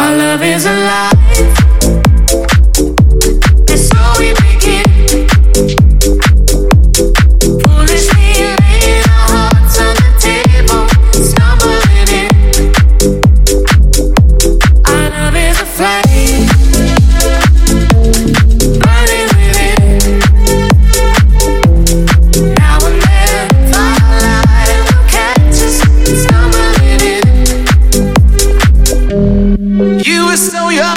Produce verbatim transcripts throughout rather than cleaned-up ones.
Our love is alive. And so we begin. Foolishly laying our hearts on the table, stumbling in. Our love is a flame, burning within. Now and then, firelight will catch us stumbling in. You were so young.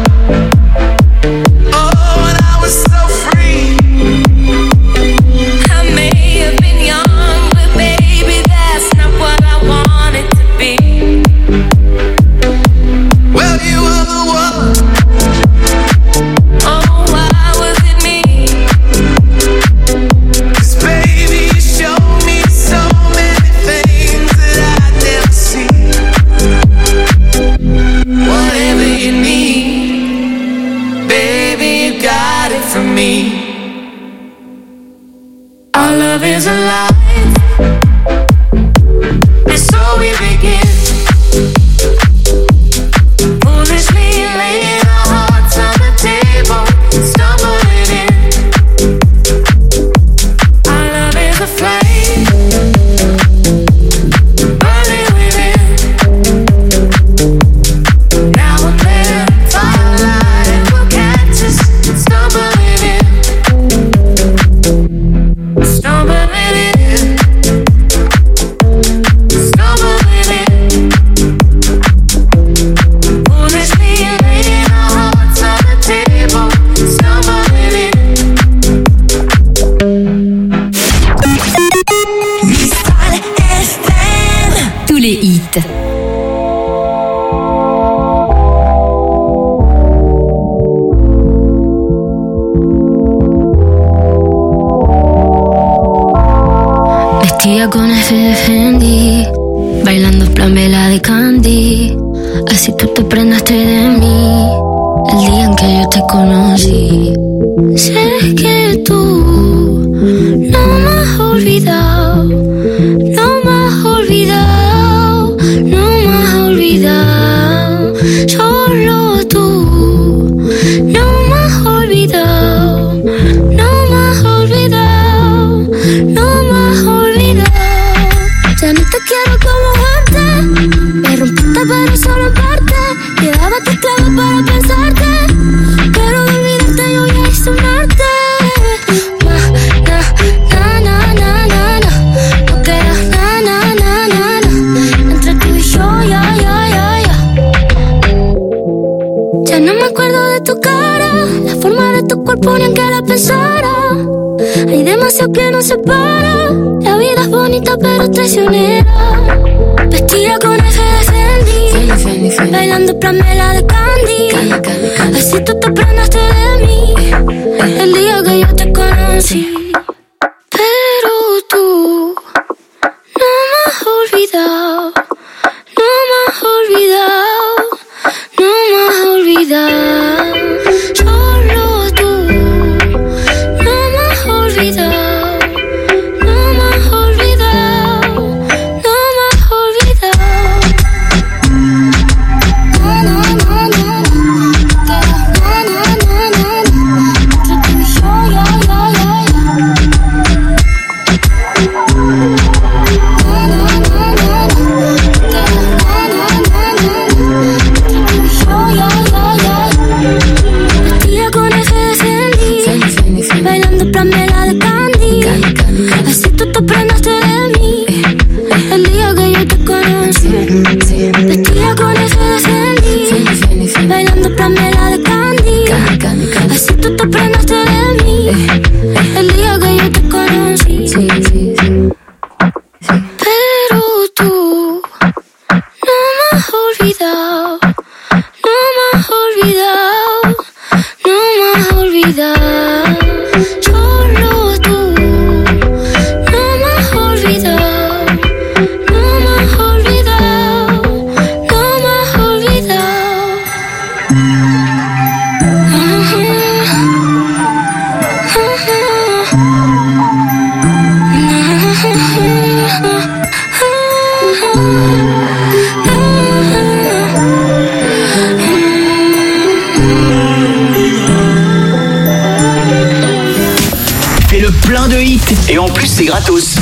Is alive, and so we begin. Foolishly laying our hearts on the table, stumbling in. Our love is a flame, burning within. Now and then, firelight will catch us stumbling in. Stumbling. Les hits. Vestida con F de Fendi, bailando plan vela de Candy. Así tú te prendaste de mí el día en que yo te conocí. Sé que tú no me has olvidado, no me has olvidado, no me has olvidado. Solo tú no me has olvidado, no me has olvidado, no me has olvidado. Ya no te quiero como antes, me rompiste pero solo en parte. Llevaba tus clavos para pensarte, pero de olvidarte yo ya hice un arte. Na, na, na, na, na, na. No queda na, na, na, na, na. Entre tú y yo, ya, ya, ya, ya. Ya no me acuerdo de tu cara, la forma de tu cuerpo ni en que la pensara. Hay demasiado que nos separa, la vida es bonita pero traicionera. Vestida con F de Fendi, Fendi, Fendi, Fendi. Bailando plamela de Candy, Candy, Candy, Candy. Así tú te prendaste de mí el día que yo te conocí. Pero tú no me has olvidado, no me has olvidado, no me has olvidado. Solo tú no me has olvidado, no me has olvidado, no me has olvidado. Na, na, na, na, na. Na, na, na, na, na. Entre tú y yo, ya, ya, ya, ya. Na, na, na, na, na. Na, na, na, na, na. Entre tú y yo, ya, ya, ya, ya. Vestida con F de Fendi, bailando plamela de Candy. Así tú te prendaste de mí el día que yo te conocí. Vestida con F de Fendi, bailando plamela de Candy. Así tú te prendaste de mí el día que yo te conocí. Pero tú no me has olvidado, no me has olvidado, no me has olvidado. Solo tú no me has olvidado, no me has olvidado, no me has olvidado. Et en plus, c'est gratos.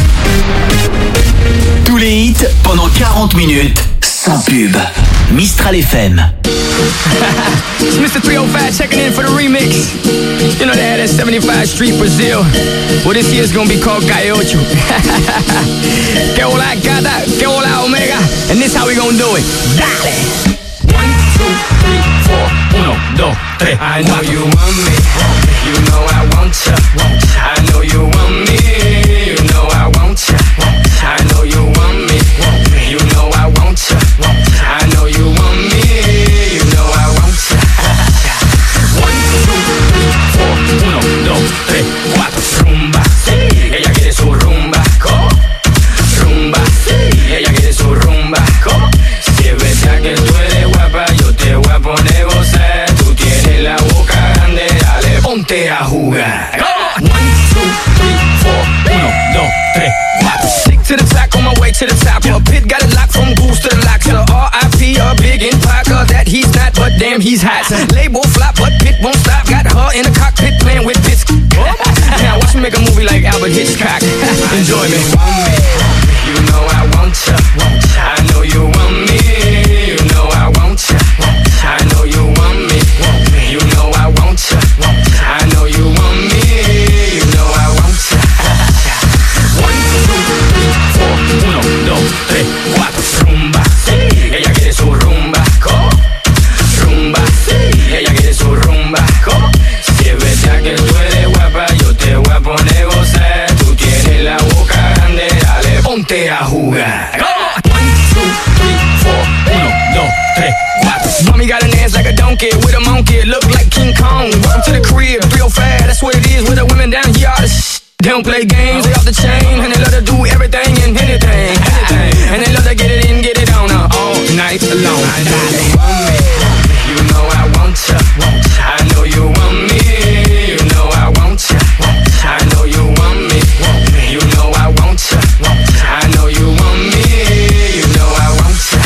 Tous les hits pendant quarante minutes, sans pub. Mistral F M. It's Mister three oh five checking in for the remix. You know they had that seventy-five Street Brazil. Well, this year's gonna be called Calle Ocho. Que hola gata, que hola omega. And this how we gonna do it. Dale. One, two, three, four. Uno, dos, tres. I know you want me. You know I want ya. I know you want me. You know I want ya. I know you want me. You know I want ya. I know you want me. You know I want ya. One, two, three, four. Uno, dos, tres, cuatro. Rumba, sí. Ella quiere su rumba. ¿Cómo? Rumba, sí. Ella quiere su rumba. ¿Cómo? Si es verdad que tú eres guapa, yo te voy a poner gozar. Tú tienes la boca grande, dale, ponte a jugar. One, two, three, four. Uno, dos, tres, cuatro. Stick to the track on my way to the top. A pit got it locked from goose to the lock. To R I P a big in Parker that he's not, but damn he's hot. Label flop, but Pit won't stop. Got her in the cockpit playing with bits. Now watch me make a movie like Albert Hitchcock. Enjoy me. You know I want ya. I know you want me. You know I want ya. I know you want me. You know I want ya. I know you want me. You know I want ya. One, two, three, four. Uno, dos, tres, cuatro. Rumba, sí. Ella quiere su rumba. ¿Cómo? Rumba, sí. Ella quiere su rumba. ¿Cómo? Si es verdad que tú eres guapa, yo te voy a poner gozar. Tú tienes la boca grande, dale, ponte a jugar. One, two, three, four. Uno, dos, tres, cuatro. Mommy got an ass like a donkey with a monkey. Look like King Kong. Welcome to the crib. three oh five, that's what it is with the women down here. All the sh- They don't play games, they off the chain. And they love to do everything and anything, anything. And they love to get it in, get it on her all night long. I know you want me. You know I want ya. I know you want me. You know I want ya. I know you want me. You know I want ya. I know you want me. You know I want ya.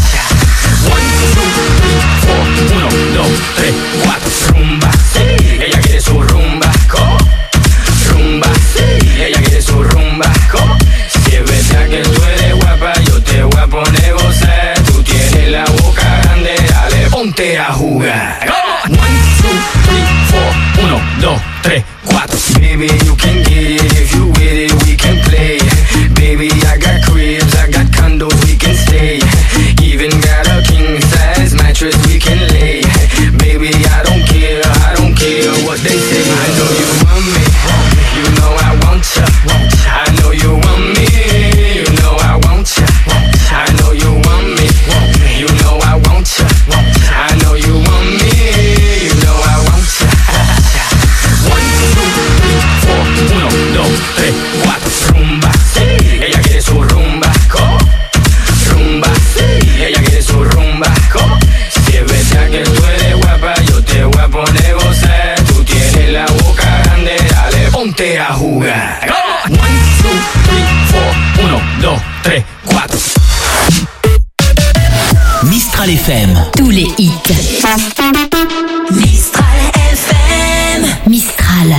One, two, three, four. Uno, dos, tres, cuatro. Rumba, sí. Ella quiere su rumba. ¿Cómo? Rumba, sí. Ella quiere su rumba. ¿Cómo? Si es verdad que tú eres guapa, yo te voy a poner gozar. Tú tienes la boca grande, dale, ponte a jugar. One, two, three, four. Uno, dos, tres, cuatro. Baby, you can get it if you with it, we can play. Baby, I got cribs, I got condos, we can stay. Even got a king size mattress we can lay. Baby, I don't care, I don't care what they say. I know you want me. You know I want ya. I know you want me. You know I want ya. I know you want me. You know I want ya. I know you want me. You know I want ya. One, two, three, four. Uno, dos, tres, cuatro. Rumba, sí. Ella quiere su rumba. ¿Cómo? Rumba, sí. Ella quiere su rumba. ¿Cómo? Si es verdad que tú eres guapa, yo te voy a poner gozar. Tú tienes la boca grande, dale, ponte a jugar. One, two, three, four. Uno, dos, tres, cuatro. Mistral F M. Tous les hits. Mistral F M. Mistral.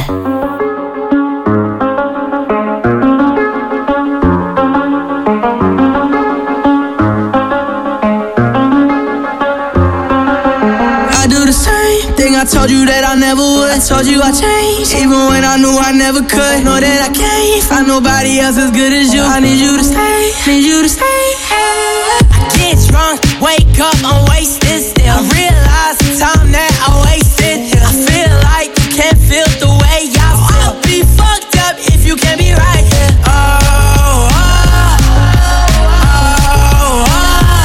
I told you that I never would. I told you I changed, even when I knew I never could. Know that I can't find nobody else as good as you. I need you to stay, need you to stay. I get drunk, wake up, I'm wasted still. I realize the time that I wasted here. I feel like you can't feel the way I feel. I'll be fucked up if you can't be right here. Oh, oh, oh, oh, oh.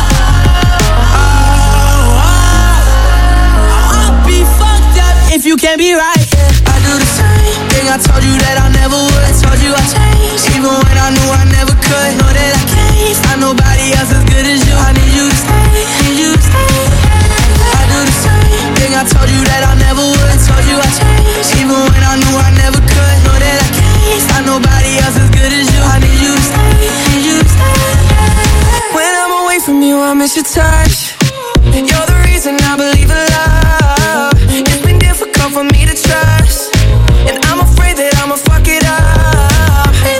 If you can't be right, yeah. I do the same thing I told you that I never would. I told you I changed, even when I knew I never could. Know that I can't find nobody else as good as you. I need you to stay, need you to stay. I do the same thing I told you that I never would. I told you I changed, even when I knew I never could. Know that I can't find nobody else as good as you. I need you to stay, need you to stay. When I'm away from you, I miss your touch. You're the reason I believe in love. It's difficult for me to trust, and I'm afraid that I'ma fuck it up.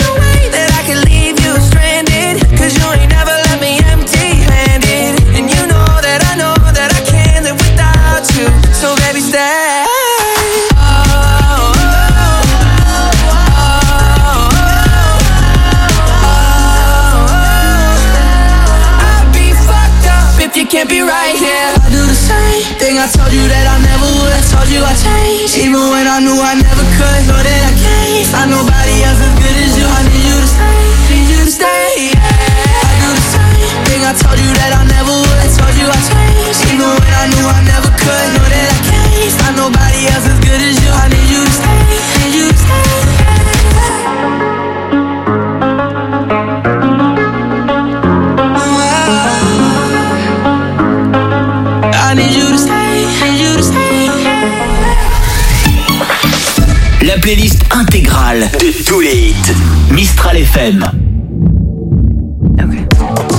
it can't be right, yeah. I do the same thing I told you that I never would. I told you I changed, even when I knew I never could. Know that I can't find nobody else as good as you. I need you to stay, need you to stay, yeah. I do the same thing I told you that I never would. I told you I changed, even when I knew I never could. Know that I can't find nobody else as good as you. I need you to stay, need you to stay, yeah. La playlist intégrale de tous les hits Mistral F M. Okay.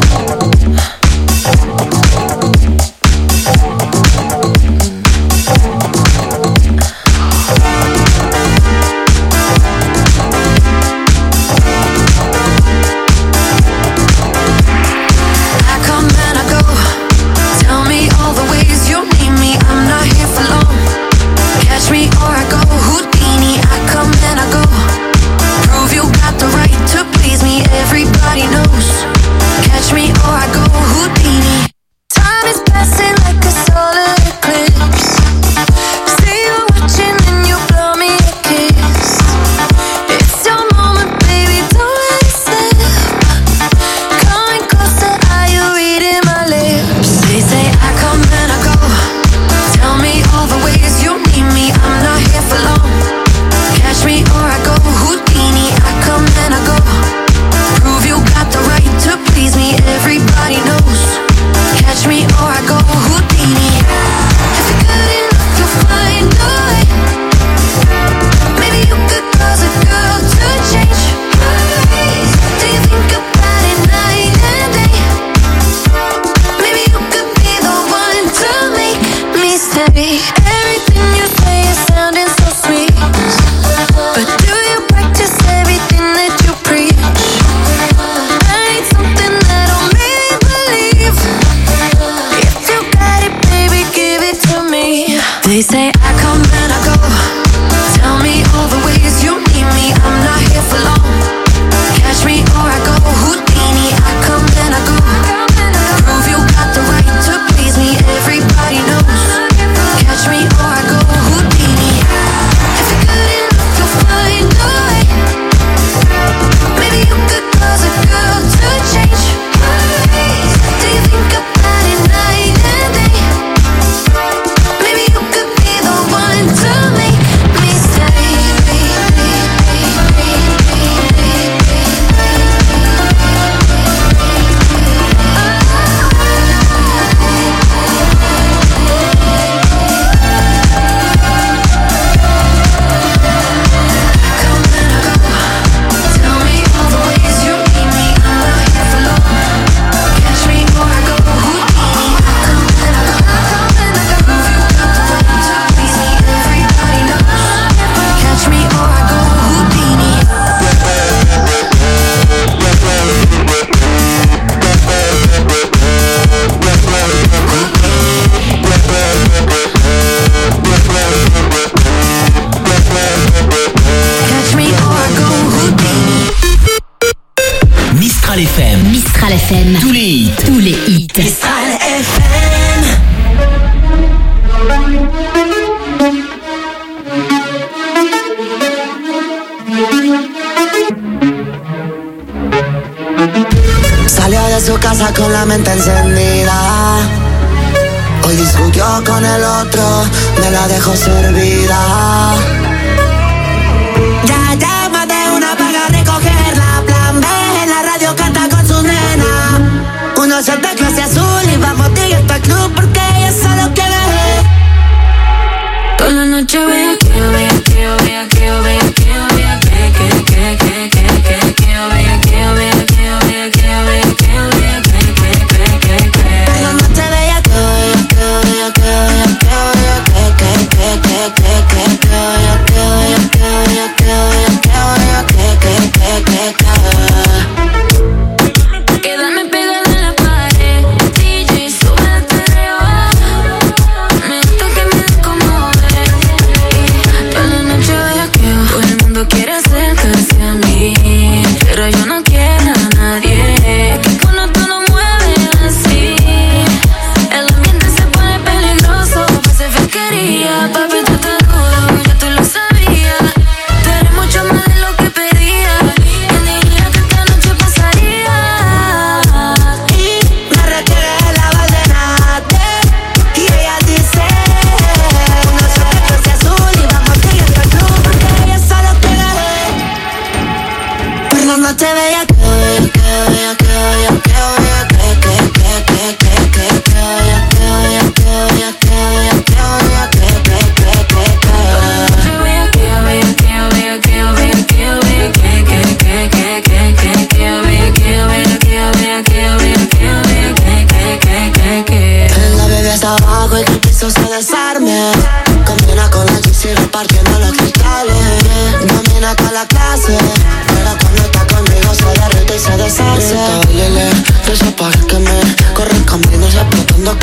They say I come and I go. Tell me all the ways you need me. I'm not here for long. Catch me or I go Houdini. I come and I go. Prove you got the right to please me. Everybody knows. Catch me or I go Houdini. If you're good enough, you'll find a way. Maybe you could cause a girl to change my ways. Do you think about it night and day? Maybe you could be the one to make me stay. Come and I go. Tell me all the ways you need me. I'm not here for long. Catch me or I go Houdini. Come and I go. Come and I go. Prove you got the right to please me. Everybody knows. Catch me or I go Houdini. Catch me or I go Houdini. Mistral F M. Mistral F M. Tous les hits. Tous les hits. Mistral F M. Salió de su casa con la mente encendida. Hoy discutió con el otro, me la dejó servida. Ya llama de una paga a recogerla. Plan B, en la radio canta con su nena. Uno shot de clase azul y vamos directo al club porque ella solo quiere. Toda la noche vea que yo vea que yo vea que yo vea que yo vea que que que que que que que yo vea que yo vea que yo vea que yo vea que yo vea que que que que que. La noche bella que bella que bella que bella que bella que que que que que que que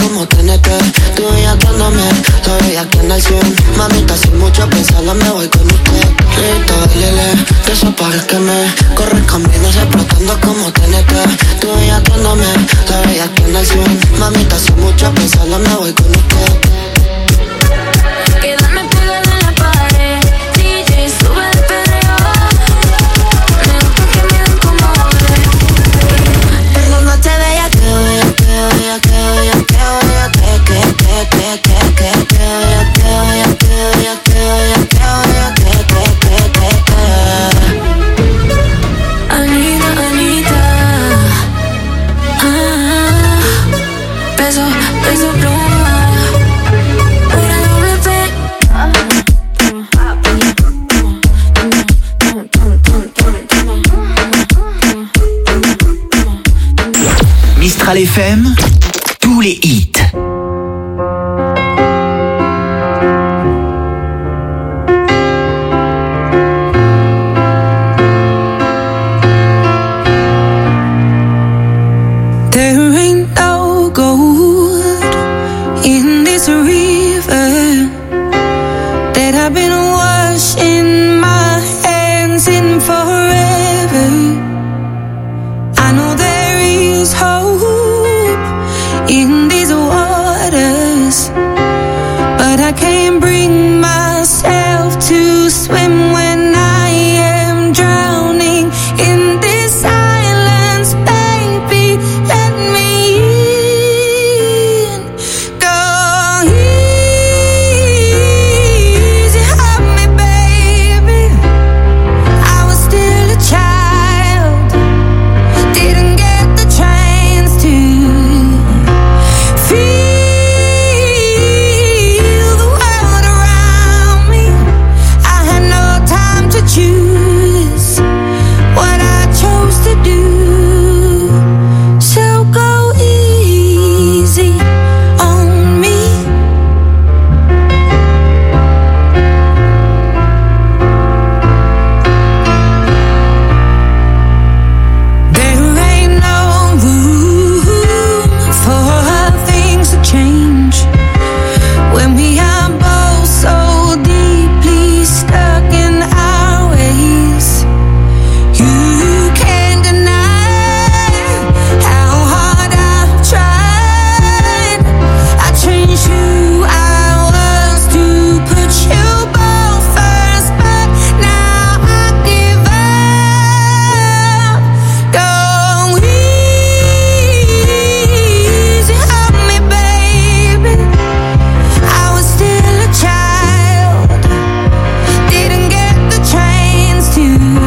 como T N T. Tú bellaqueándome, la bellaqueando al cien. Mamita, sin mucho pensarlo me voy con usted. Grito, bailele, que eso parezqueme. Corre caminos explotando como T N T. Tú bellaqueándome, la bellaqueando al cien. Mamita, sin mucho pensarlo me voy con usted. Quedarme pegada en la pared, D J sube el perreo. Me gusta que me den como bebé. Perdónate, bella, que bella, que bella, que bella, que bella, que que que que que que que bella, que bella, que bella, que bella, que bella, que que que que que. Anita, Anita, ah, peso, peso pluma, una doble P. Mistral F M, tous les hits. There ain't no gold in this river that I've been washing my hands in forever. I know there is hope in these waters, but I can't bring myself to swim when I am drowning in this silence. Baby, let me in. Go easy on me, baby. I was still a child, didn't get the chance to feel the world around me. I had no time to choose what I chose to do. So go easy on me. There ain't no room for things to change when we are both so deeply stuck in our ways. You can't deny how hard I've tried. I changed who I was to put you both first, but now I give up. Go easy on me, baby. I was still a child, didn't get the chance to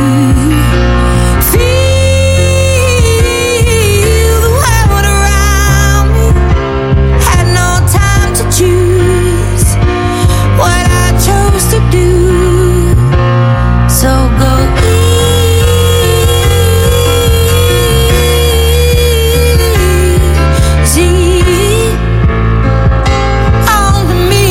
feel the world around me. Had no time to choose what I chose to do. So go easy on me.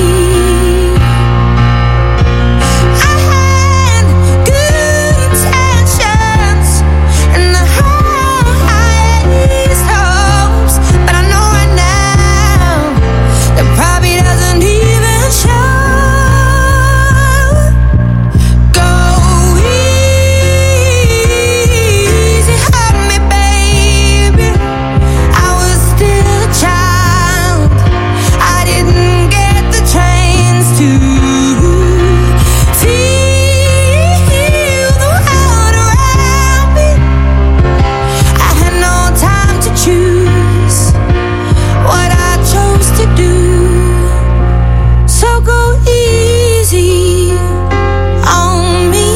I had good intentions and the highest hopes, but I know right now that probably doesn't even show. Go easy on me, baby. I was still a child, I didn't get the chance to feel the world around me. I had no time to choose what I chose to do. So go easy on me.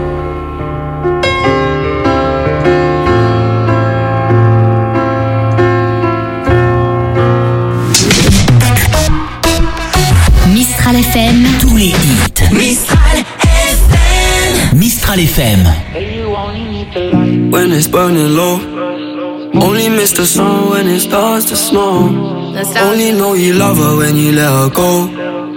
Mistral F M. Tous les hits. Mistral F M. Mistral F M. When it's burning low, only miss the sun when it starts to snow. Only know you love her when you let her go.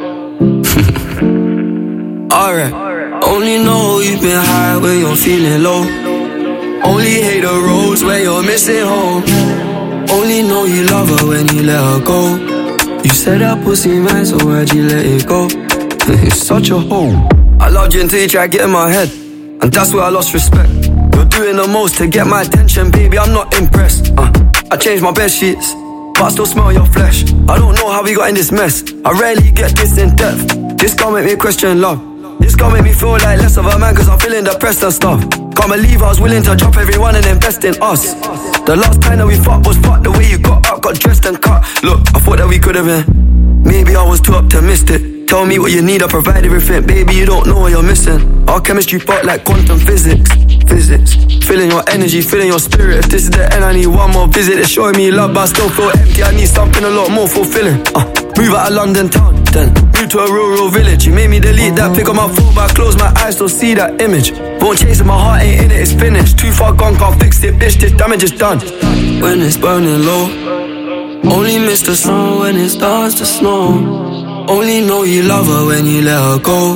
Alright, only know you've been high when you're feeling low. Only hate the roads where you're missing home. Only know you love her when you let her go. You said that pussy man, so why'd you let it go? It's such a hole. I loved you until you tried to get in my head, and that's where I lost respect. You're doing the most to get my attention, baby, I'm not impressed. uh, I changed my bed sheets, but I still smell your flesh. I don't know how we got in this mess. I rarely get this in depth. This can't make me question love. This can't make me feel like less of a man, cause I'm feeling depressed and stuff. Can't believe I was willing to drop everyone and invest in us. The last time that we fought was fucked. The way you got up, got dressed and cut. Look, I thought that we could have been. Maybe I was too optimistic. Tell me what you need, I provide everything. Baby, you don't know what you're missing. Our chemistry fought like quantum physics. Physics. Feeling your energy, feeling your spirit. If this is the end, I need one more visit. It's showing me love, but I still feel empty. I need something a lot more fulfilling. uh, Move out of London town, then move to a rural village. You made me delete that pick on my phone, but I close my eyes, still see that image. Won't chase it, my heart ain't in it, it's finished. Too far gone, can't fix it, bitch, this damage is done. When it's burning low, only miss the sun when it starts to snow. Only know you love her when you let her go.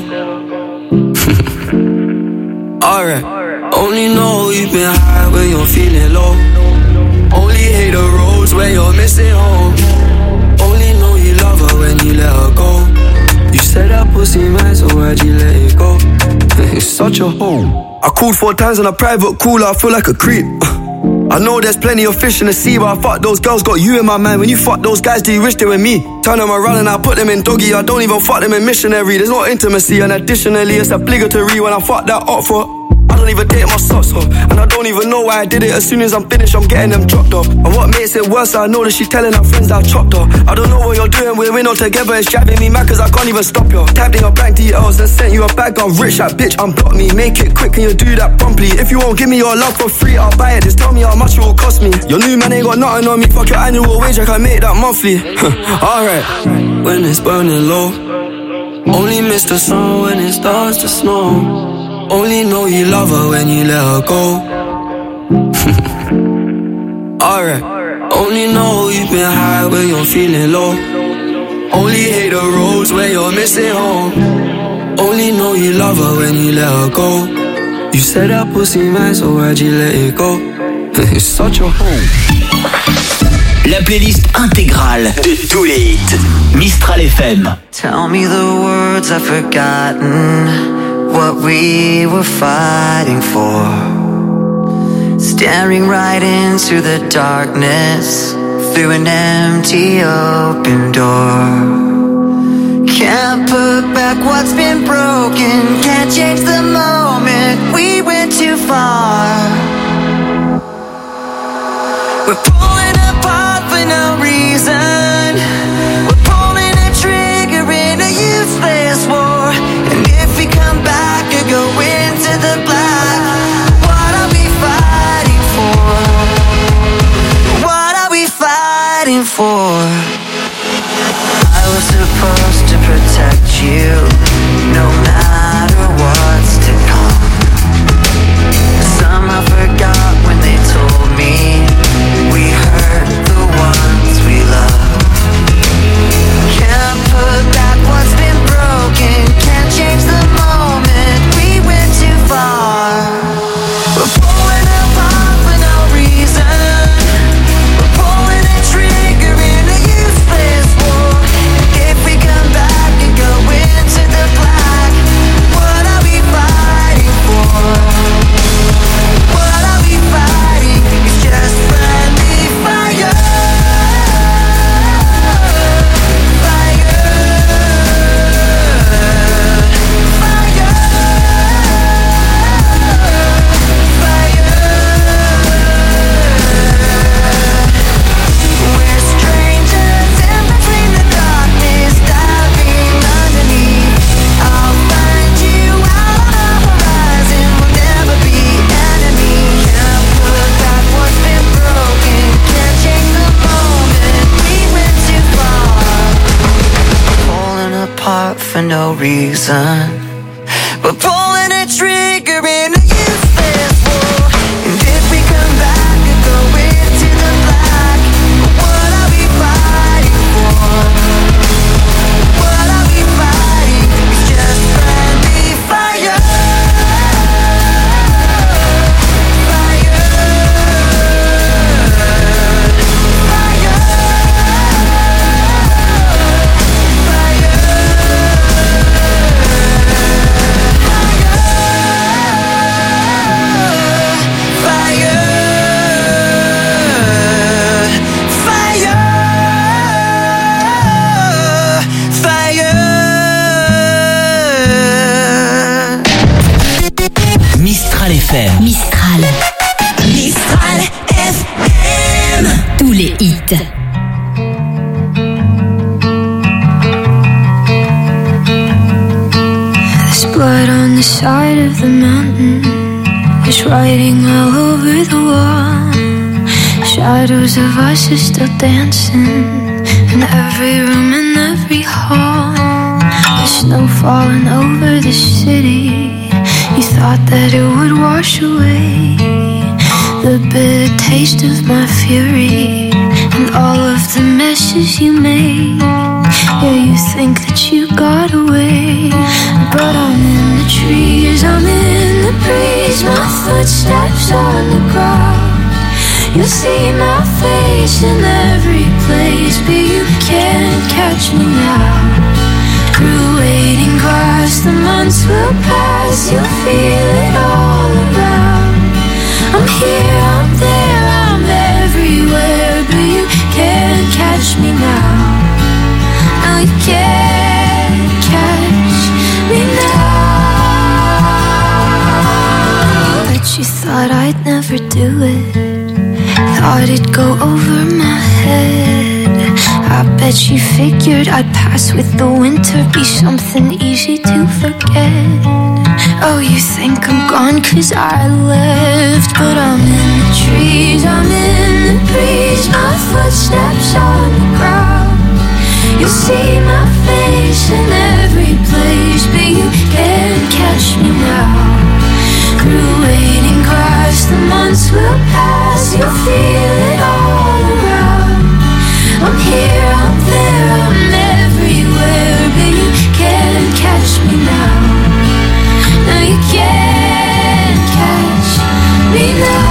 Alright. Only know you've been high when you're feeling low. Only hate the roads where you're missing home. Only know you love her when you let her go. You said that pussy man, so why'd you let it go? It's such a hole. I called four times on a private call, I feel like a creep. I know there's plenty of fish in the sea, but I fuck those girls, got you in my mind. When you fuck those guys, do you wish they were me? Turn them around and I put them in doggy. I don't even fuck them in missionary. There's no intimacy, and additionally it's obligatory when I fuck that up for. I don't even take my socks off, and I don't even know why I did it. As soon as I'm finished, I'm getting them dropped off. And what makes it worse, I know that she's telling her friends that I chopped her. I don't know what you're doing, we're in all together. It's driving me mad cause I can't even stop you. Tapped in your bank details and sent you a bag. I'm rich, that bitch, unblock me. Make it quick, can you do that promptly? If you won't give me your love for free, I'll buy it. Just tell me how much it will cost me. Your new man ain't got nothing on me. Fuck your annual wage, I can make that monthly. Alright. When it's burning low, only miss the sun when it starts to snow. Only know you love her when you let her go. Alright. Only know you've been high when you're feeling low. Only hate the roads where you're missing home. Only know you love her when you let her go. You said that pussy man, so why'd you let it go? It's such a home. La playlist intégrale de tous les hits Mistral F M. Tell me the words I've forgotten, what we were fighting for. Staring right into the darkness through an empty open door. Can't put back what's been broken, can't change the moment we went too far. We're pulling apart for no reason. We're pulling a trigger in a useless war. And if we come back or go into the black, what are we fighting for? What are we fighting for? I was supposed to protect you, no matter what's to come. Somehow forgot when they told me we hurt the ones we love. Can't put back what's been broken, can't change the moment we went too far. We're pulling apart for no reason. We're pulling a trigger in a useless war. If we come back and go into the black, what are we fighting for? What are we fighting? It's just friendly fire. For no reason, we're pulling a trigger in a useless war. And if we come back and go into the black, what are we fighting for? What are we fighting? It's just friendly fire. Fire. M. Mistral. Mistral F M. Tous les hits. There's blood on the side of the mountain. There's writing all over the wall. Shadows of us are still dancing in every room and every hall. There's snow falling over the city. You thought that it would wash away the bitter taste of my fury and all of the messes you made. Yeah, you think that you got away, but I'm in the trees, I'm in the breeze. My footsteps on the ground. You'll see my face in every place, but you can't catch me now. Through waiting grass, the months will pass. You'll feel it all around. I'm here, I'm there, I'm everywhere, but you can't catch me now. No, you can't catch me now. But you thought I'd never do it. Thought it'd go over my head. I bet you figured I'd pass with the winter, be something easy to forget. Oh, you think I'm gone cause I left, but I'm in the trees, I'm in the breeze. My footsteps on the ground. You'll see my face in every place, but you can't catch me now. Through waiting grass, the months will pass. You'll feel it all around. I'm here, I'm there, I'm everywhere, but you can't catch me now. No, you can't catch me now.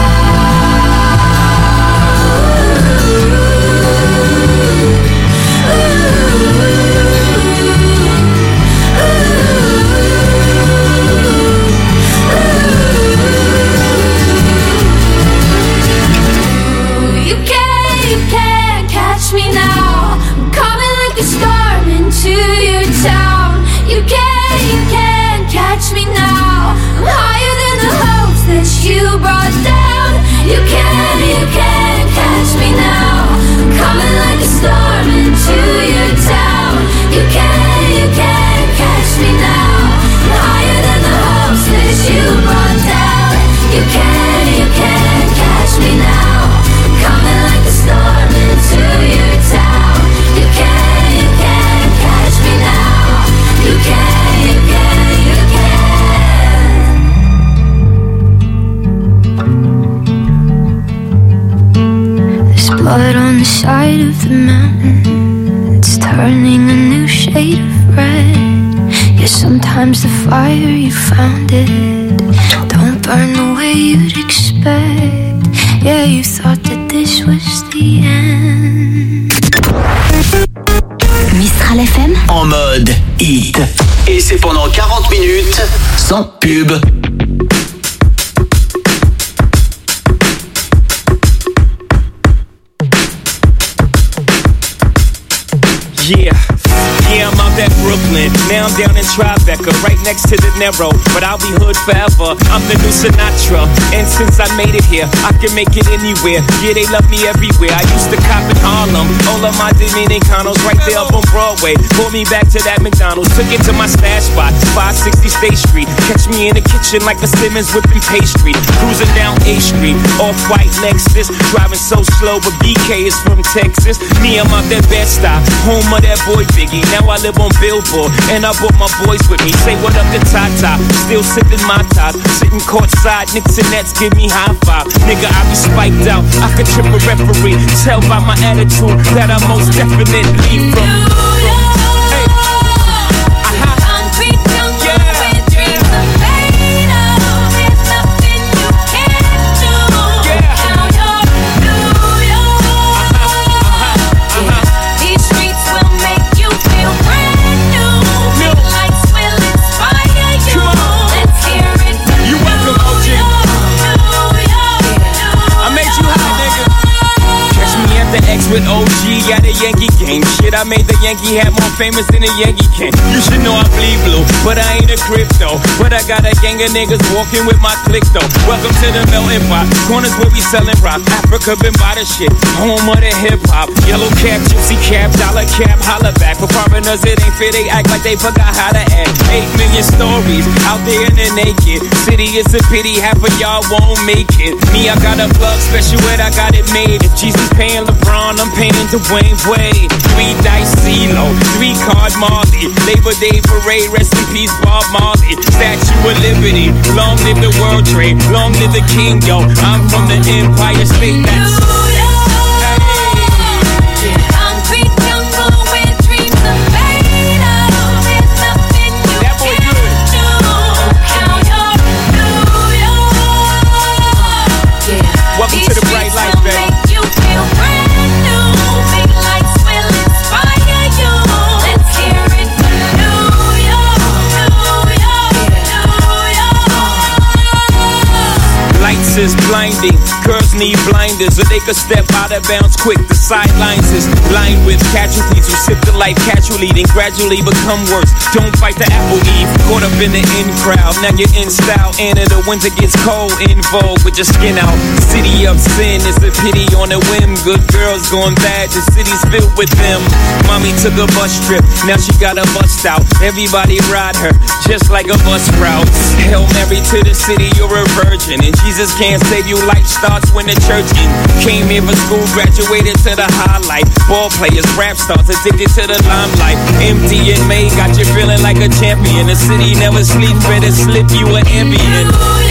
You can't, you can't catch me now. I'm coming like a storm into your town. You can't, you can't catch me now. I'm higher than the hopes that you brought down. You can't, you can't catch me now. I'm coming like a storm into your town. You can't, you can't catch me now. I'm higher than the hopes that you brought down. You can't, you can't catch me now. I'm coming like a storm into your town. You can't, you can't catch me now. You can, you can, you can. There's blood on the side of the mountain. It's turning a new shade of red. Yeah, sometimes the fire you found it don't burn the way you'd expect. Yeah, you thought that this was the end. Mistral F M En mode hit. Et c'est pendant quarante minutes sans pub. Yeah, yeah, I'm out at Brooklyn. Now I'm down in Tribeca, right next to the Narrow. But I'll be hood forever. I'm the new Sinatra. And since I made it here, I can make it anywhere. Yeah, they love me everywhere. I used to cop in Harlem. All of my Dominicanos right there up on Broadway. Pulled me back to that McDonald's. Took it to my stash spot, five sixty State Street. Catch me in the kitchen like a Simmons whipping pastry. Cruising down A Street, off-white Lexus. Driving so slow, but B K is from Texas. Me, I'm out that Bed-Stuy, home of that boy Biggie. Now I live on Billboard, and I brought my boys with me. Say what up to Tata, still sipping my top. Sitting courtside, Knicks and Nets give me high five. Nigga, I be spiked out, I could trip a referee. Tell by my attitude that I most definitely from. Hey. With O G at a Yankee game. Shit, I made the Yankee hat more famous than a Yankee can. You should know I bleed blue, but I ain't a crypto. But I got a gang of niggas walking with my click though. Welcome to the melting pot. Corners where we selling rock. Africa been by the shit. Home of the hip hop. Yellow cap, gypsy cap, dollar cap, holla back. For foreigners it ain't fair, they act like they forgot how to act. Eight million stories out there in the naked city. It's a pity half of y'all won't make it. Me, I got a plug special ed, I got it made. If Jesus paying LeBron, I'm paying Dwayne Wade. Three dice CeeLo, three card Marley. Labor Day parade, rest in peace Bob Marley. Statue of Liberty, long live the World Trade, long live the King, yo. I'm from the Empire State. That's welcome to the bright light, baby. Make you feel brand new. Big lights will inspire you. Let's hear it for New York, New York, New York. Lights is blinding. Girls need blinders, or they could step out of bounds quick. The sidelines is lined with casualties who sip the life casually, then gradually become worse. Don't fight the apple eve, caught up in the in crowd. Now you're in style, and in the winter gets cold. In vogue with your skin out. City of sin is a pity on a whim. Good girls going bad, the city's filled with them. Mommy took a bus trip, now she got a bust out. Everybody ride her, just like a bus route. Hail Mary to the city, you're a virgin, and Jesus can't save you. Life starts when the church in. Came here for school, graduated to the highlight. Ball players, rap stars, addicted to the limelight. Empty in May, got you feeling like a champion. The city never sleeps, better slip you an ambient.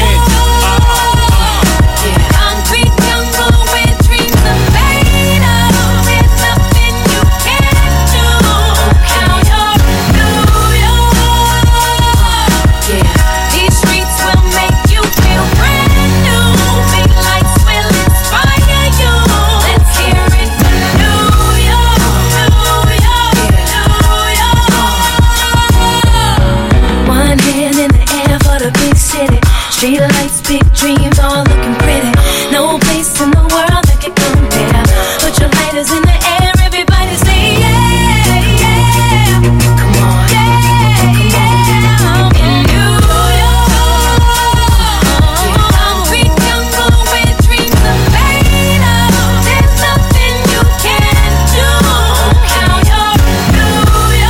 Street lights, big dreams, all looking pretty. No place in the world that can compare. Put your lighters in the air, everybody say yeah, yeah. Come on, yeah, yeah. I'm in New York. Concrete jungle where dreams are made of. There's nothing you can't do. Count your New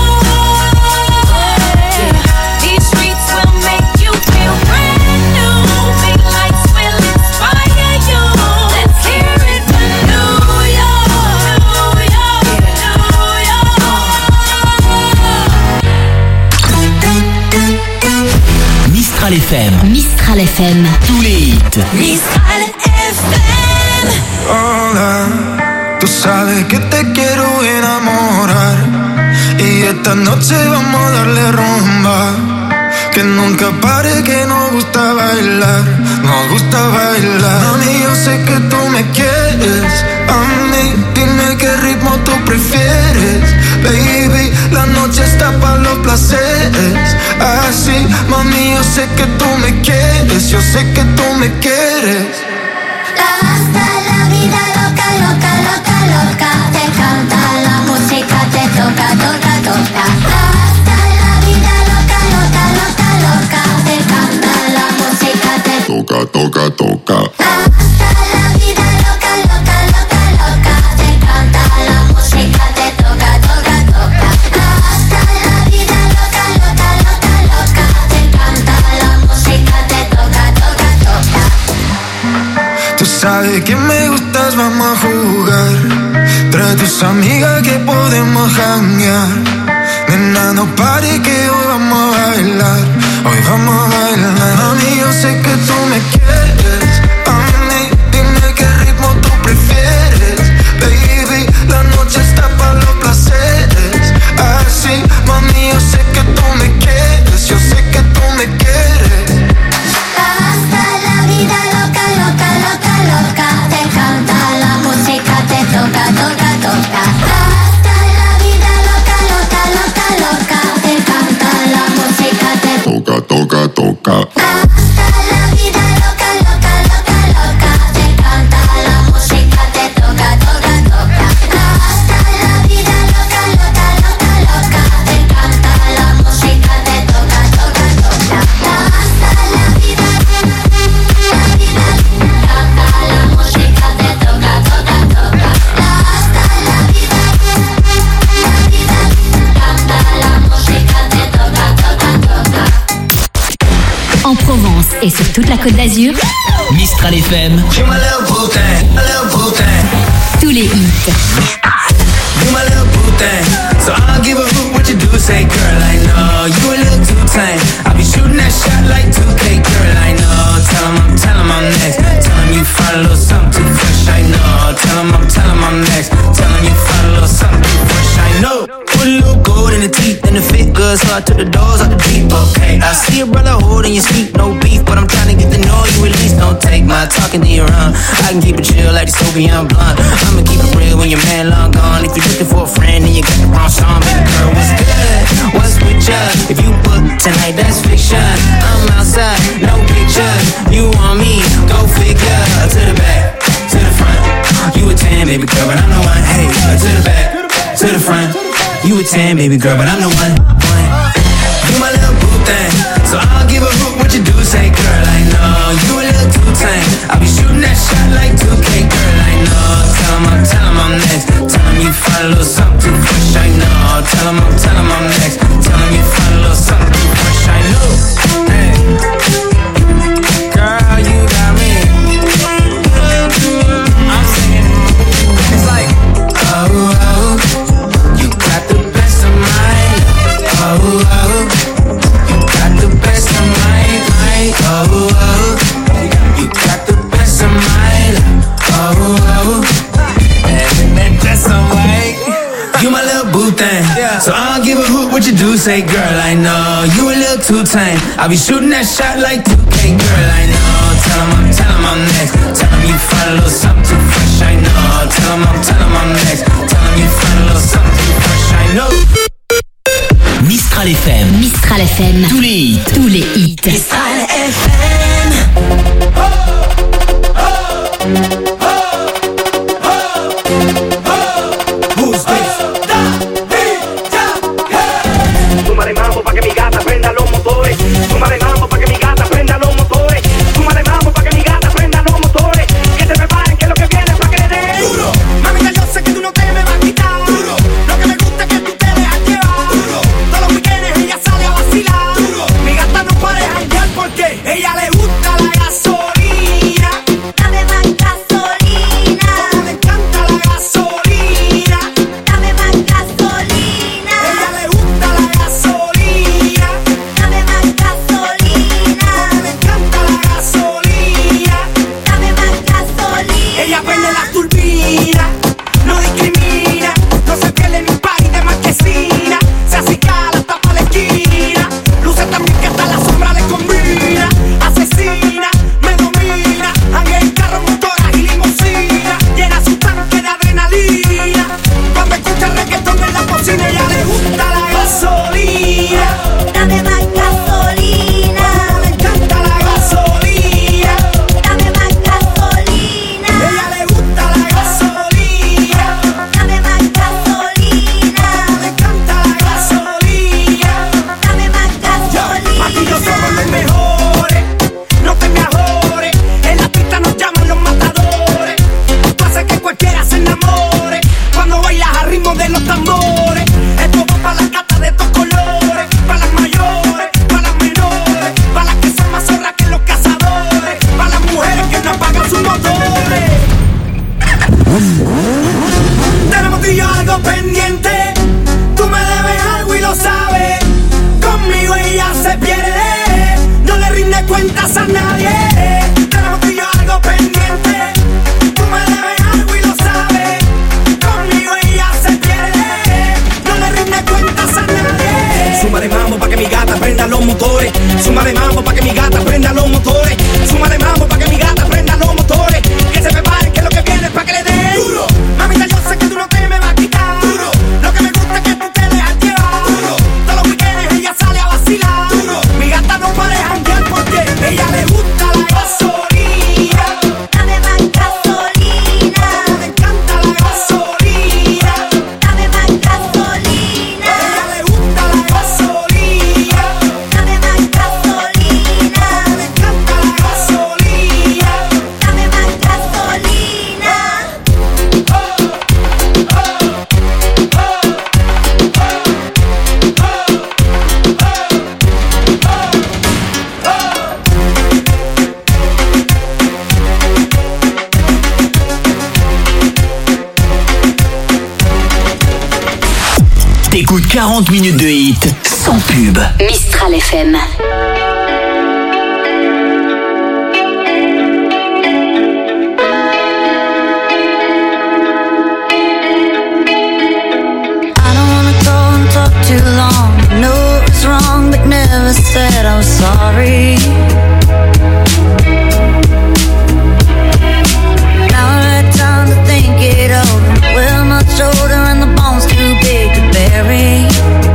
York. These streets will make you feel brand. Mistral F M. Mistral F M. Tous les hits. Mistral F M. Hola, tú sabes que te quiero enamorar. Y esta noche vamos a darle rumba. Que nunca pare, que nos gusta bailar. Nos gusta bailar. Mami, yo sé que tú me quieres. A mí, dime qué ritmo tú prefieres. Baby, la noche está para los placeres. Así, mami, yo sé que tú me quieres. Yo sé que tú me quieres. Hasta la vida loca, loca, loca, loca. Te canta la música, te toca, toca, toca. Hasta la vida loca, loca, loca, loca. Te canta la música, te toca, toca, toca. Hasta la vida loca, loca, loca, loca. Te canta la música, te toca, toca, toca. Hasta la vida loca, loca, loca, loca. Te canta la música, te toca, toca, toca. Tú sabes que me gustas, vamos a jugar. Trae tus amigas que podemos janguear. Nena, no pare que hoy vamos a bailar. Hoy vamos a bailar. Mami, yo sé que tú me quieres. A mí, dime qué ritmo tú prefieres. Baby, la noche está para los placeres. Así, mami, yo sé que tú me quieres. Yo sé que tú me quieres. Hasta la vida loca, loca, loca, loca. Te canta la música, te toca, toca, toca. Hasta la vida loca, loca, loca, loca. Te canta la música, te toca, toca, toca. Hasta la vida loca, loca, loca, loca. Te canta la música, te toca, toca, toca. Hasta la vida loca, loca, loca, Île-de-France et sur toute la Côte d'Azur, Mistral F M. You're my little boo thing, a little boo thing. tous les hits. You my little boo thing, so I don't give a hoot what you do. Say, girl, I know you a little too tame. I'll be shooting that shot like two K, girl, I know. Tell 'em I'm, tell 'em I'm next. Tell 'em you find a little something too fresh, I know. Tell 'em I'm, tell 'em I'm next. Tell 'em you find a little something too fresh, I know. Put a little gold in the teeth and the fit good, so I took the doors out the deep, okay. I see a brother holding your sweet, no beef, but I'm trying to get to know you at least. Don't take my talking to your own. I can keep it chill like the Soviet blonde. I'ma keep it real when your man long gone. If you're looking for a friend and you got the wrong song, baby girl, what's good? What's with ya? If you book tonight, that's fiction. I'm outside, no pictures. You want me? Go figure. To the back, to the front. You a ten, baby girl, but I'm the one. Hey, to the back, to the front. You a ten, baby girl, but I'm the one. one. You my little boo thing, so I don't give a hoot what you do. Say, girl, I know you a little too tame. I'll be shooting that shot like two K, girl, I know. Tell 'em I'm, tell 'em I'm next. Tell 'em you find a little something too fresh, I know. Tell 'em I'm, tell 'em I'm next. Tell 'em you find a little something too fresh, I know. Hey, girl, you got me. I'm singing. It's like, oh, oh, you got the best of mine. Oh, oh, you got the best of mine. Oh, oh, you got the best of mine. Oh, oh, and that dress on white. You my little boo thing, so I don't give a hoot what you do. Say, girl, I know you a little too tame. I'll be shooting that shot like two K, girl, I know. Tell 'em I'm, tell 'em I'm next. Tell 'em you find a little something too fresh, I know. Tell 'em I'm, tell 'em I'm next. Tell 'em you find a little something too fresh, I know. Mistral F M. Mistral F M. Tous les hits. Tous les hits. Mistral F M. Súmale mambo pa' que mi gata prenda los motores. Súmale mambo pa' que mi gata prenda los motores. Súmale mambo pa' que mi gata prenda los motores. Que se preparen que lo que viene es pa' que le den duro. Mamita, yo sé que tú no te me vas a quitar duro. Lo que me gusta es que tú te dejas llevar duro. Todos los weekends ella sale a vacilar duro. Mi gata no puede janguear porque ella le gusta la gasolina. Dame más gasolina. Como le encanta la gasolina. Dame más gasolina. Ella le gusta la gasolina. Dame más gasolina. Como le encanta la gasolina. Dame más gasolina. Ella prende la turbina, no discrimina, no se pierde ni un país de marquesina. Se acicala hasta pa' la esquina, luce también que hasta la sombra le combina. Asesina, me domina, anga en carro, motoras y limusina. Llena su tanque de adrenalina, cuando escucha reggaetón en la cocina. Ella le gusta la gasolina. Dame más gasolina. Como le encanta la gasolina. Dame más gasolina. Ella le gusta la gasolina. Dame más gasolina. Le encanta la gasolina. Dame más gasolina. Aquí yo somos los mejores, no te me ajores. En la pista nos llaman los matadores. Tú haces que cualquiera se enamore cuando bailas al ritmo de los tambores. Esto va para las gatas de estos colores, para las mayores, para las menores, para las que son más zorras que los cazadores, para las mujeres que no apagan sus motores. Tenemos tú y yo algo pendiente. Tú me debes algo y lo sabes. Conmigo ella se pierde, no le rinde cuentas a nadie. Tenemos tú y yo algo pendiente. Tú me debes algo y lo sabes. Conmigo ella se pierde, no le rinde cuentas a nadie. Súmale mambo pa' que mi gata prenda los motores. Súmale mambo pa' que mi gata prenda los motores. Súmale mambo pa' que mi gata prenda los motores. Que se preparen que lo que viene es pa' que le den duro. Mamita, yo sé que tú no te me vas a quitar duro. Lo que me gusta es que tú te dejas llevar duro. Todos los weekends ella sale a vacilar duro. Mi gata no puede janguear porque ella le gusta la gasolina. Dame más gasolina. Le encanta la gasolina. Dame más gasolina. Ella le gusta la gasolina. Dame más gasolina. Le encanta quarante minutes de hit sans pub. Mistral F M. Too long, know it was wrong, but never said I was sorry. Now I had time to think it over. We're much older and the bone's too big to bury.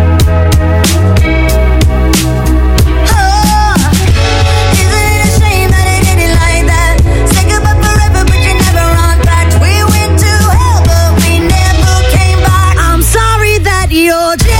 Oh, isn't it a shame that it ended like that? Say goodbye forever, but you never run back. We went to hell, but we never came back. I'm sorry that you're dead.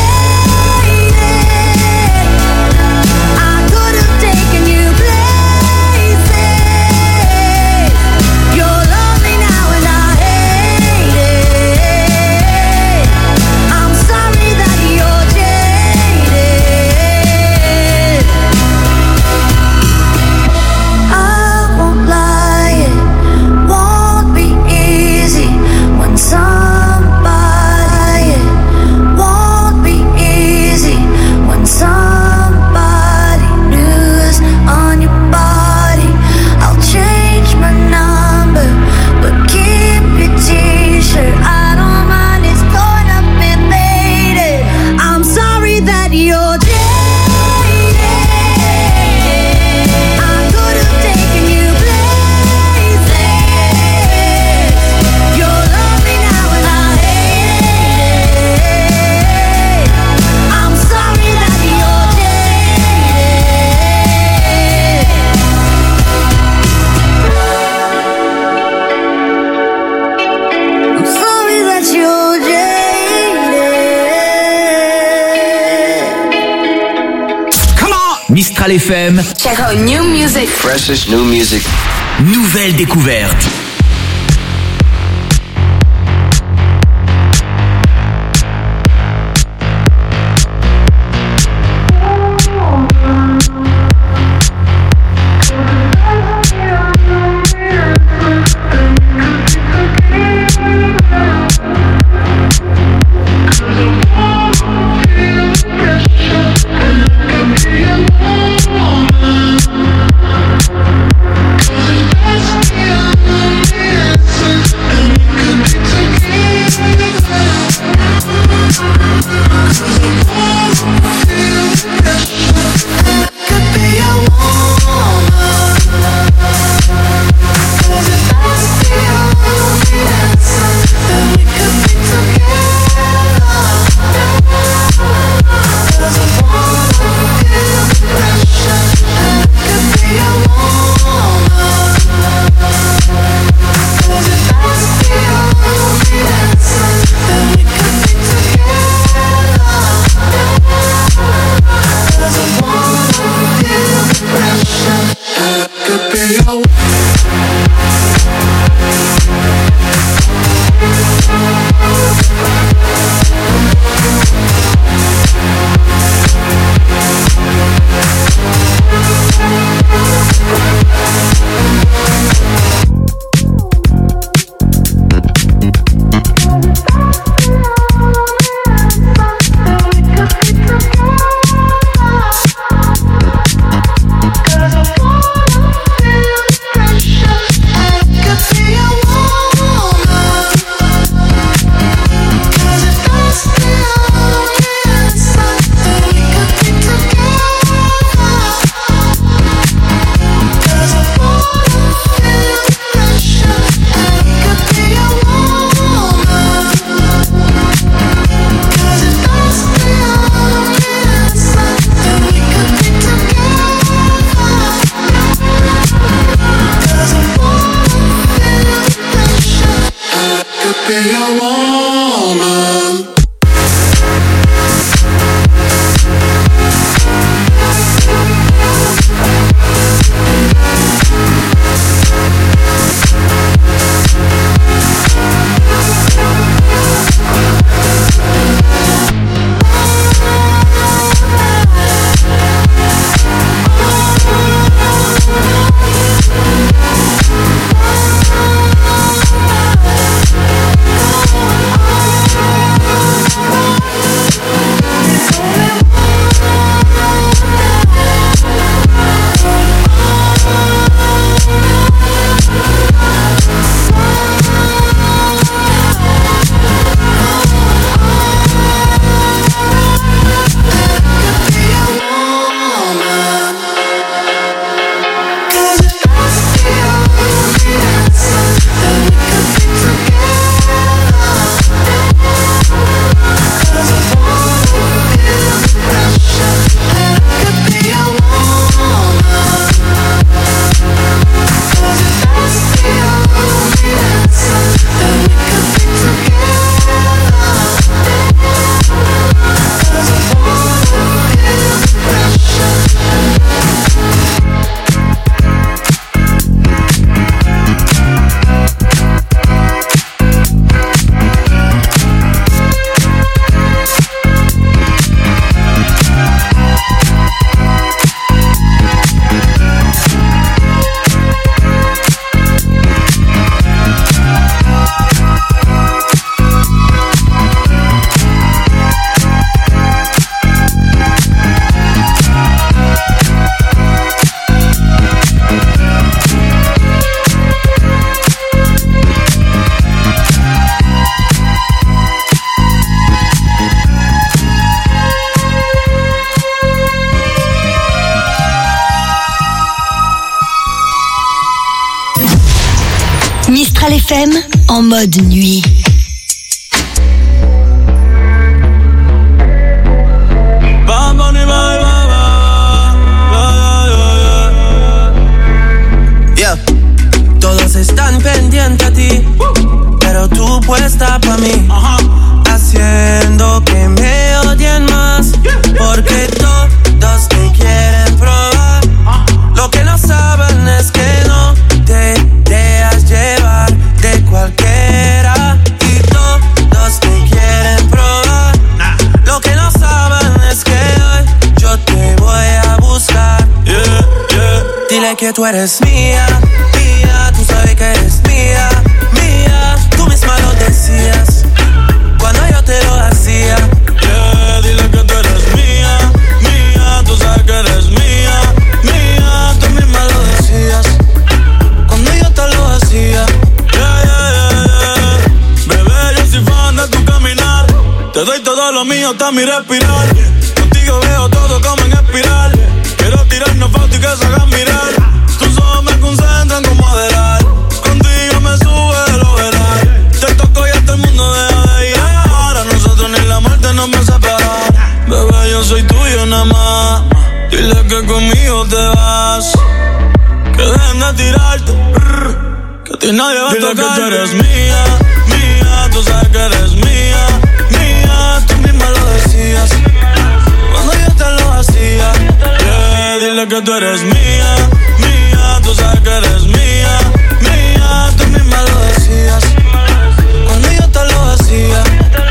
Mistral F M. Check out new music. Freshest new music. Nouvelle découverte. Yeah. F M en mode nuit. Yeah. Todos están pendientes a ti, pero tú puesta pa' mí, haciendo que me odien más, porque todos te quieren probar. Lo que no saben es que no te dejas llevar de cualquiera, y todos te quieren probar. Lo que no saben es que hoy yo te voy a buscar. Yeah, yeah. Dile que tú eres mía, mía, tú sabes que eres mía, mía. Tú misma lo decías cuando yo te lo hacía. Yeah, dile que tú eres mía, mía, tú sabes que eres mía, mía. Tú misma lo decías cuando yo te lo hacía. Yeah, yeah, yeah, yeah. Bebé, yo soy fan de tu caminar. Te doy todo lo mío hasta mi respirar. Contigo veo todo como en espiral. Quiero tirarnos fotos y que se hagan mirar. Tus ojos me concentran como adelar. Contigo me sube lo veral. Te toco y hasta el mundo deja de llegar. A nosotros ni la muerte nos va a separar. Bebé, yo soy tuyo nada más. Dile que conmigo te vas. Que dejen de tirarte. Que a ti nadie va a tocar. Dile que tú eres mía, mía. Tú sabes que eres mía, mía. Tú misma lo decías cuando yo te lo hacía. Yeah, dile que tú eres mía, mía. Tú sabes que eres mía, mía. Tú misma lo decías cuando yo te lo hacía.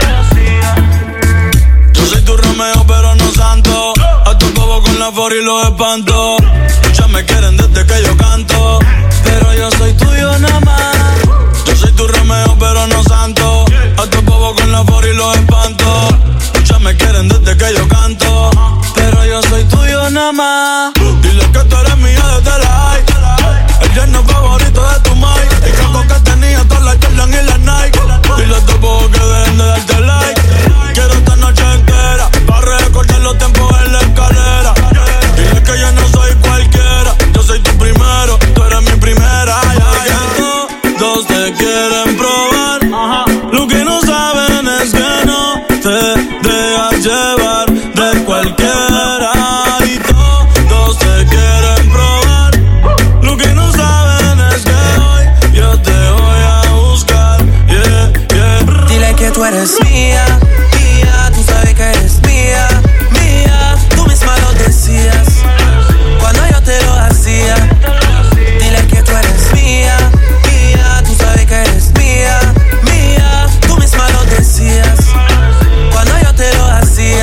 Yo soy tu Romeo pero no santo. A tu bobo con la for y los espanto. Muchas me quieren desde que yo canto, pero yo soy tuyo nada más. Yo soy tu Romeo pero no santo. A tu bobo con la for y los espanto. Muchas me quieren desde que yo canto, pero yo soy tuyo nada más. Dile que tú eres mía desde la high. El yerno favorito de tu Mike. El casco que tenía todas las Jordan y las Nike. Dile a tu bobo que dejen de darte like. Quiero esta noche entera para recordar los tiempos en la escalera. Dile que yo no soy cualquiera. Yo soy tu primero, tú eres mi primera. Yeah, yeah. Todos te quieren probar. Lo que no saben es que no te dejas llevar de cualquiera. Y todos te quieren probar. Lo que no saben es que hoy yo te voy a buscar. Yeah, yeah. Dile que tú eres mía, mía. Tú sabes que eres mía, mía. Tú misma lo decías cuando yo te lo hacía. Dile que tú eres mía, mía. Tú sabes que eres mía, mía. Tú misma lo decías cuando yo te lo hacía.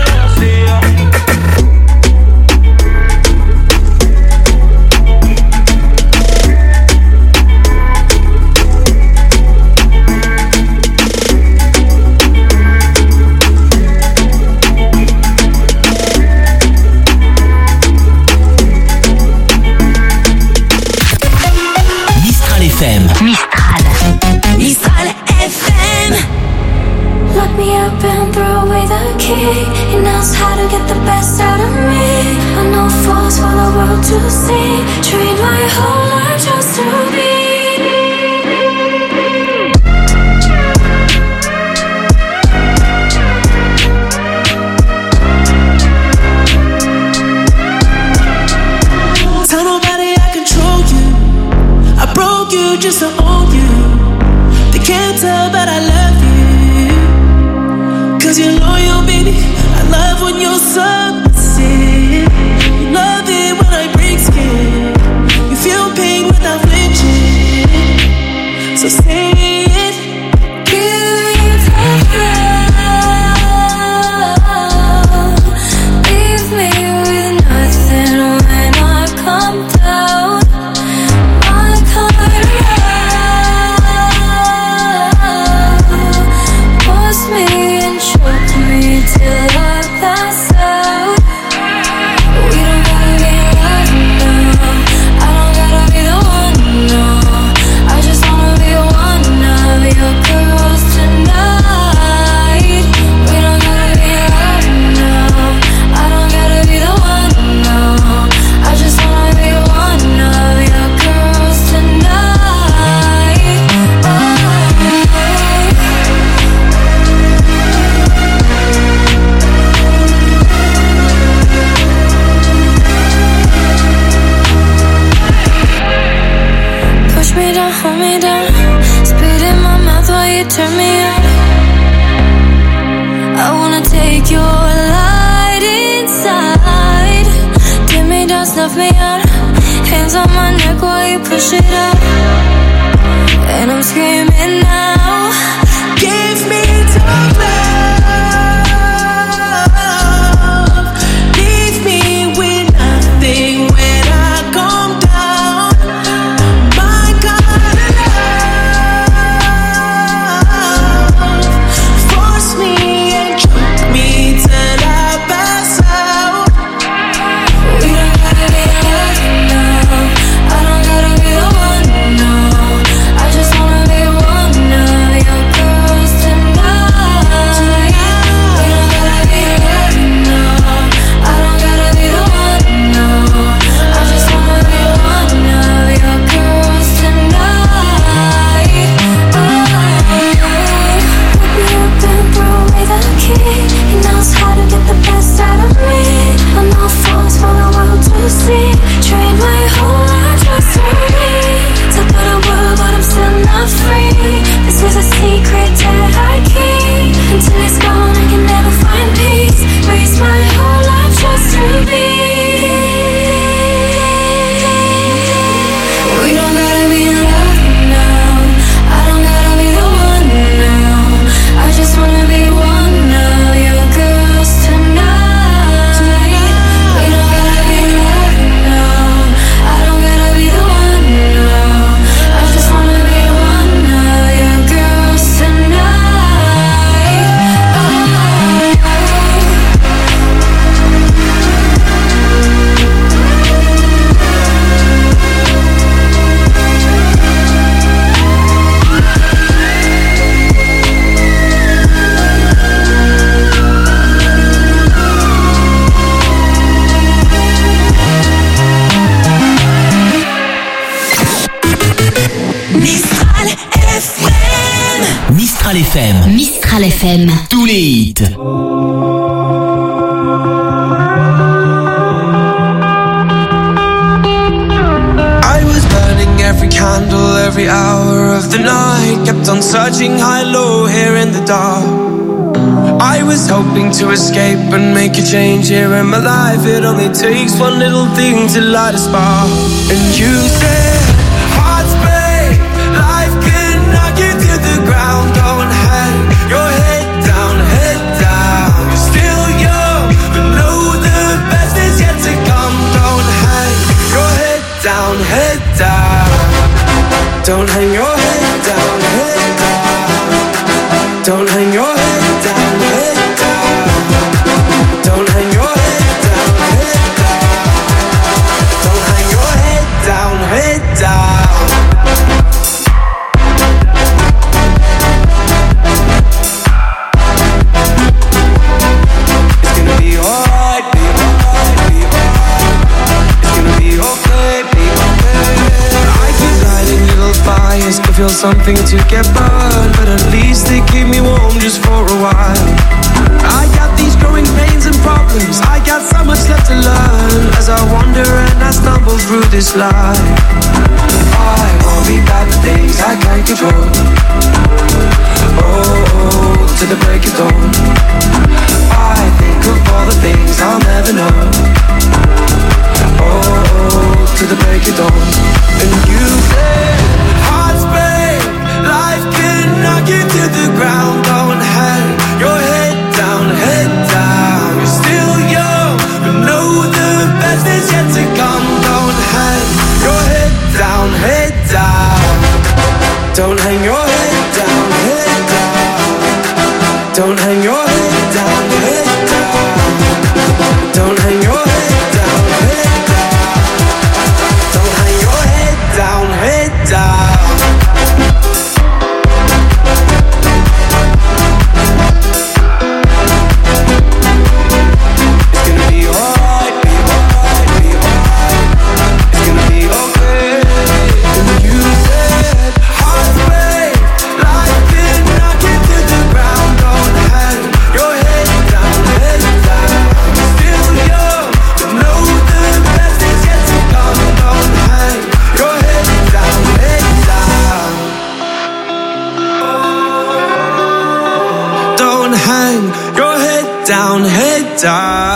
Mistral F M. Mistral. Mistral F M. Lock me up and throw away the key. He knows how to get the best out of me. I know falls for the world to see. Train my whole life just to be. Tell nobody I control you. I broke you just to own you. They can't tell that I love you, 'cause you're loyal, baby. I love when you're submissive. You love it when I break skin. You feel pain without flinching. So say it. Give me time. Leave me with nothing when I come down. My kind of love. Force me and choke me till I pass out. Mistral F M. Mistral F M. Tous les hits. I was burning every candle, every hour of the night. Kept on searching high, low, here in the dark. I was hoping to escape and make a change here in my life. It only takes one little thing to light a spark. And you said, hearts break, life can knock you to the ground. Don't hang your head down, head down. You're still young, but know the best is yet to come. Don't hang your head down, head down. Don't hang your head down, head down. Don't hang your head down, head down. Don't hang your head down, head down. Don't hang your head down, head down. It's gonna be alright, be alright, be alright. It's gonna be okay, be okay. I keep lighting little fires to feel something to get burned, but at least they keep me warm just for a while. I got these growing pains and problems, I got so much left to learn as I wander and I stumble through this life. I won't be bad for things I can't control. Oh, oh, to the break of dawn. I think of all the things I'll never know. Oh, oh, to the break of dawn. And you said, hearts break, life can knock you to the ground. Don't hang your head down, head down. You're still young, but know the best is yet to come. Don't hang your head down, head down. Don't hang your head down, head down. Don't hang your head down, head down. Don't hang your head down, head down. Don't hang your head down, head down. It's gonna be alright, be alright, be alright. It's gonna be okay. And you said, hearts break, life can knock you to the ground. Don't hang your head down, head down. Still young, but know the best is yet to come. Don't hang your head down, head down. Don't hang your head down, head down.